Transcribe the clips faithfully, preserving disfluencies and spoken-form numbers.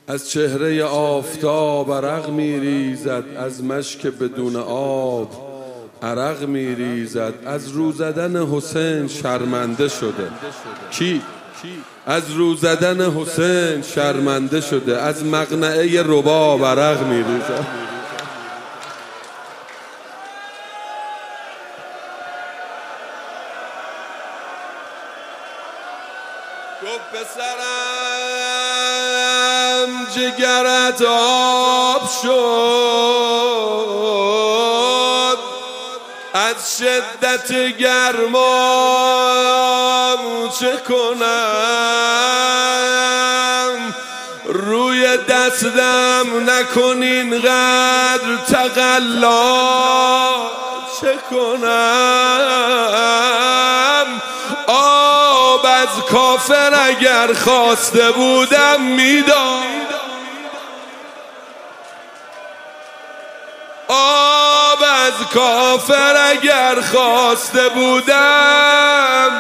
از چهره آفتاب عرق میریزد، از مشک بدون آب عرق میریزد. از رو زدن حسین شرمنده شده. کی؟ از رو زدن حسین شرمنده شده. از مقنعه رباب عرق میریزد. گفت پسرم جگرت آب شد، از شدت گرما چه کنم؟ روی دستم نکنین قدر تقلا چه کنم؟ آب از کافر اگر خواسته بودم میداد، آب از کافر اگر خواسته بودم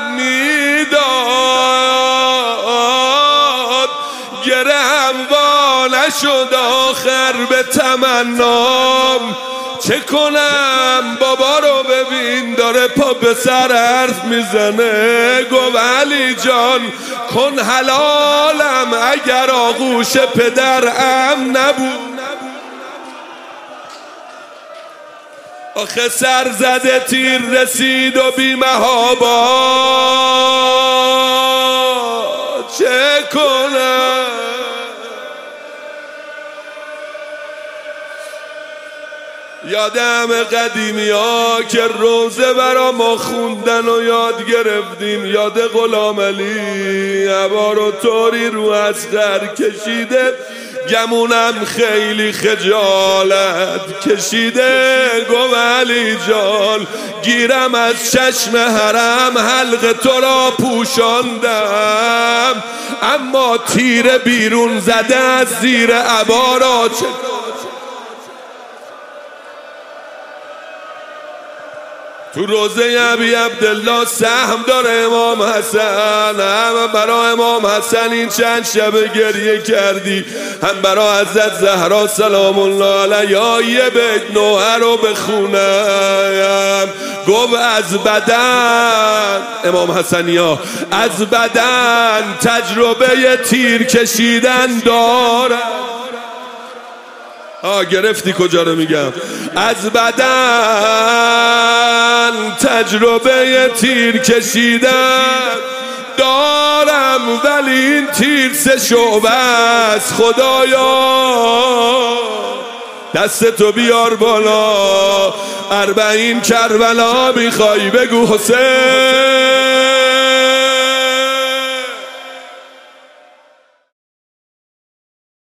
میداد. گرهم وا نشد آخر به تمنام، چه کنم؟ بابا رو ببین داره پا به سر حرف میزنه. گفت علی جان کن حلالم، اگر آغوش پدرم نبود. آخه سر زده تیر رسید و بی محابا چه کنم؟ یادم قدیمی ها که روزه برا ما خوندن و یاد گرفتیم. یاد غلام علی عبار و طوری رو اصغر کشیده، گمونم خیلی خجالت کشیده. گفت علی جان گیرم از چشم حرم، حلق تو را پوشاندم، اما تیر بیرون زده از زیر عبارا چه تو روزه ابی عبدالله سهم داره امام حسن. هم برای امام حسن این چند شب گریه کردی، هم برای حضرت زهرا سلام الله علیها یه بیت نوحه رو بخونم. گفت از بدن امام حسنیا از بدن تجربه تیر کشیدن دارم. آه گرفتی کجا رو میگم؟ از بدن تجربه تیر کشیدن دارم، ولی این تیر سه شعبه است. خدایا دستتو بیار بالا، اربعین کربلا میخوای بگو حسین.